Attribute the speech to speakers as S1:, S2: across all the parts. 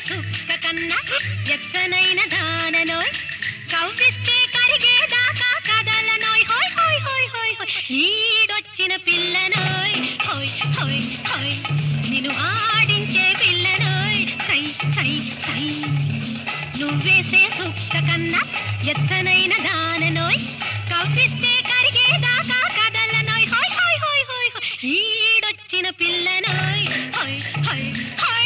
S1: సుక్క కన్నా ఎచ్చనైన దాననోయ్ కవ్విస్తే కరిగేదాకా కదలనోయ్ హోయ్ హోయ్ హోయ్ హోయ్ హోయ్ ఈడొచ్చిన పిల్లనోయ్ హోయ్ హోయ్ హోయ్ నిన్ను ఆడించే పిల్లనోయ్ సై సై సై నువ్వేసే సుక్క కన్నా ఎచ్చనైన దాననోయ్ కవ్విస్తే కరిగేదాకా కదలనోయ్ హోయ్ హోయ్ హోయ్ హోయ్ హోయ్ ఈడొచ్చిన పిల్లనోయ్ హోయ్ హోయ్ హోయ్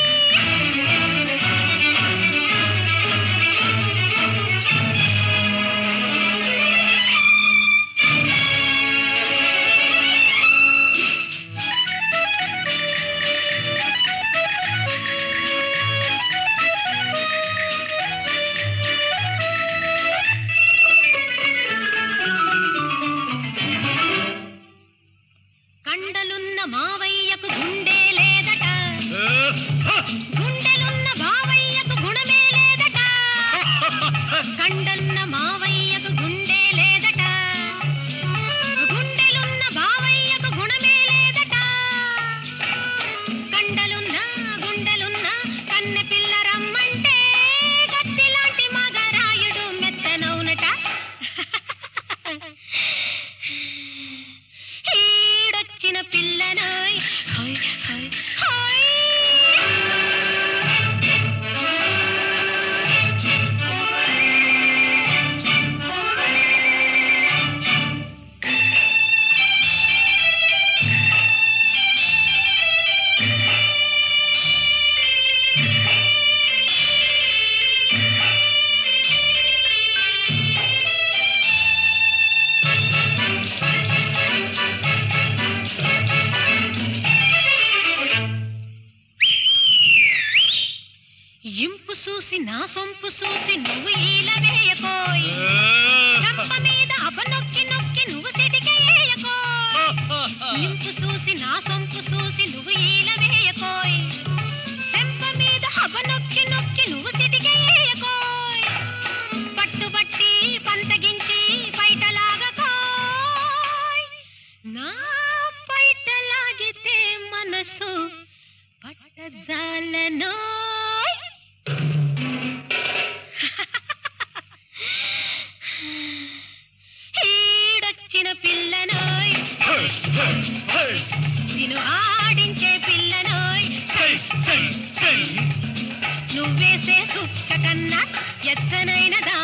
S1: కండలున్న మావయ్యకు గుండె లేదట గుండెలున్న బావయ్యకు గుణమే లేదట కండన్న మావయ్యకు గుండె లేదట గుండెలున్న బావయ్యకు గుణమే లేదట కండలున్న గుండెలున్న కన్నె పిల్ల రమ్మంటే గట్టిలాంటి మగరాయుడు మెత్తనవునట ఈడొచ్చిన పిల్లనోయ్ హోయ్ హోయ్ హోయ్ ఇంపు చూసి నా సొంపు చూసి నువ్వు ఈల వేయకోయ్ గంప మీద అపనొక్కి నొక్కి నువ్వు సిటికేయకోయ్ ఇంపు చూసి నా సొంపు చూసి నువ్వు ఈల వేయకోయ్ సెంప మీద అపనొక్కి నొక్కి నువ్వు సిటికేయకోయ్ పట్టుబట్టి పంతగించి పైటలాగకోయ్ నా పైటలాగితే మనసు పట్టజాలనోయ్ ఈడొచ్చిన పిల్లనోయ్ నిన్ను ఆడించే పిల్లనోయ్ నువ్వేసే సుక్క కన్నా ఎచ్చనైన